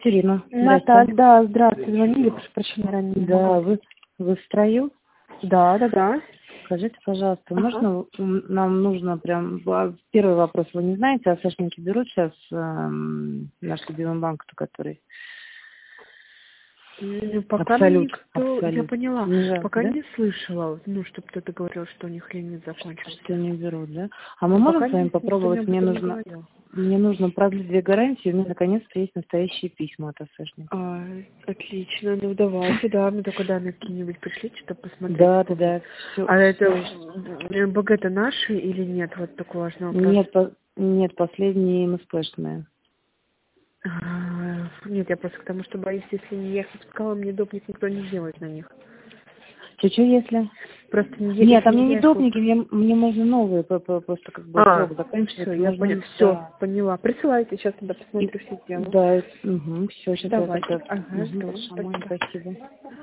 Екатерина. Наталья, да, здравствуйте, звонили, прошу прощения, ранее. Да, вы в строю? Да. Скажите, пожалуйста, Ага. можно, нам нужно прям, первый вопрос, вы не знаете, АСшники берут сейчас наш любимый банк, который? Пока мне никто, абсолютно. я поняла, пока да? не слышала, чтобы кто-то говорил, что у них лимит закончился. Что не берут, да? А мы можем с вами попробовать? Мне нужно продлить 2 гарантии, у меня наконец-то есть настоящие письма от АСшников. Отлично, ну давайте, да, мне только данные какие-нибудь пришлите, чтобы посмотреть. Да. Все, это МБГ-то наши или нет? Вот такой важный вопрос. Нет, последние МСПшные. Нет, я просто к тому, что боюсь, если не я сказала, мне допник никто не сделает на них. Что, если? Просто не Нет, мне не допники, мне можно новые, просто как бы срок заканчивается. Все, я поняла. Все, поняла. Присылайте, сейчас тогда посмотрю, все сделаю. Да, все, сейчас давайте. я тогда. Спасибо. Спасибо.